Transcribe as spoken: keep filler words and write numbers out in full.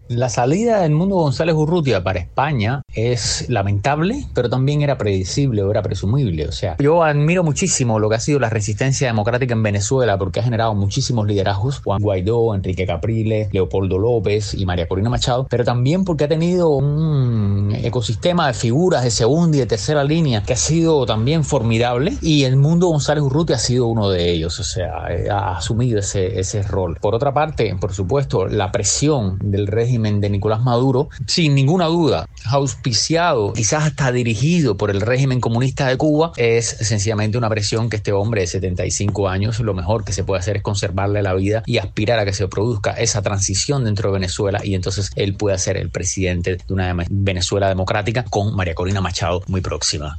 La salida del Mundo González Urrutia para España es lamentable, pero también era predecible o era presumible. O sea, yo admiro muchísimo lo que ha sido la resistencia democrática en Venezuela porque ha generado muchísimos liderazgos, Juan Guaidó, Enrique Capriles, Leopoldo López y María Corina Machado, pero también porque ha tenido un ecosistema de figuras de segunda y de tercera línea que ha sido también formidable, y el Mundo González Urrutia ha sido uno de ellos. O sea, ha asumido ese, ese rol. Por otra parte, por supuesto, la presión del régimen de Nicolás Maduro, sin ninguna duda, auspiciado, quizás hasta dirigido por el régimen comunista de Cuba, es sencillamente una presión que este hombre de setenta y cinco años, lo mejor que se puede hacer es conservarle la vida y aspirar a que se produzca esa transición dentro de Venezuela, y entonces él pueda ser el presidente de una Venezuela democrática con María Corina Machado muy próxima.